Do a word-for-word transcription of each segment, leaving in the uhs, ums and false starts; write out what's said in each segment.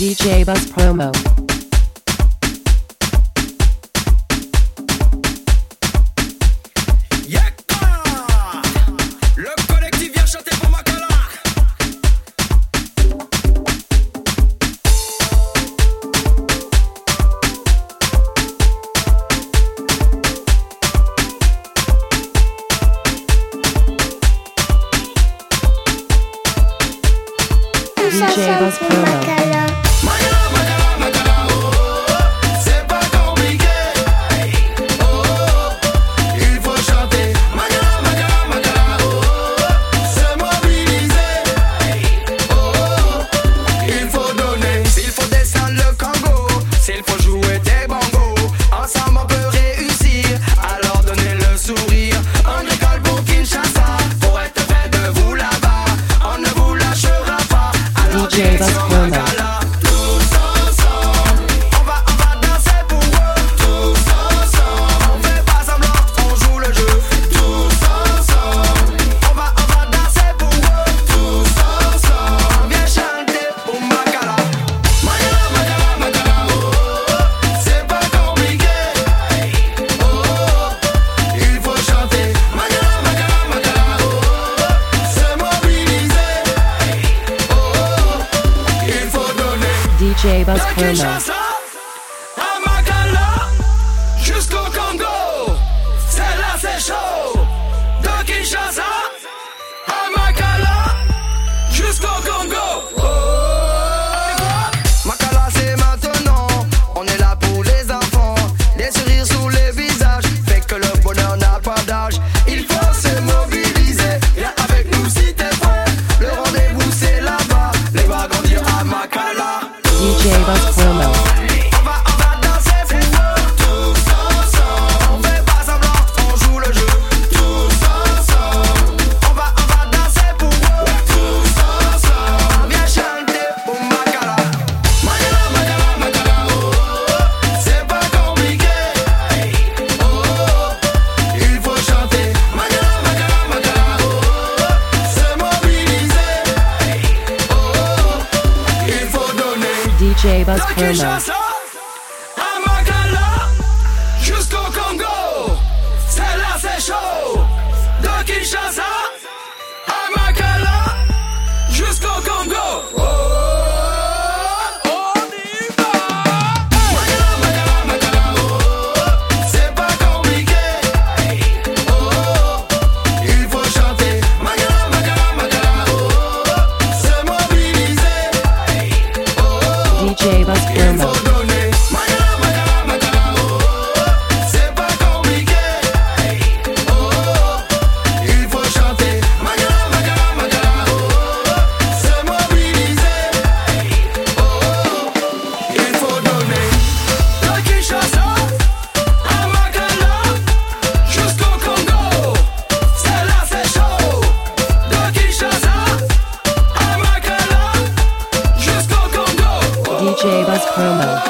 D J Buzz Promo. D J Buzz Promo. D J Buzz Promo. D J Buzz Promo. Jusqu'au Congo, c'est là c'est chaud. De Kinshasa à Makala, jusqu'au Congo. Oh. Makala c'est maintenant, on est là pour les enfants. Des sourires sous les visages, fait que le bonheur n'a pas d'âge. Il faut se mobiliser, viens avec nous si t'es prêt. Le rendez-vous c'est là-bas, les va grandir à Makala. D J Buzz Promo. D J Buzz Promo. À Makala, jusqu'au Congo, c'est là c'est chaud. De Kinshasa à Makala, jusqu'au Congo. Oh, on y va. Makala, Makala, Makala, oh, c'est pas compliqué. Oh, il faut chanter. Makala, Makala, Makala, oh, se mobiliser. D J Buzz Promo. D J Buzz Promo.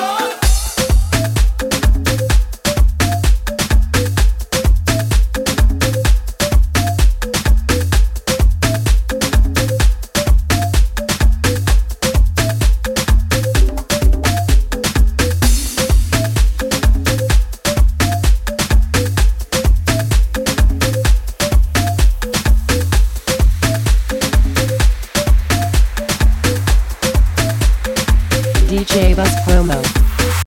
D J Buzz Promo.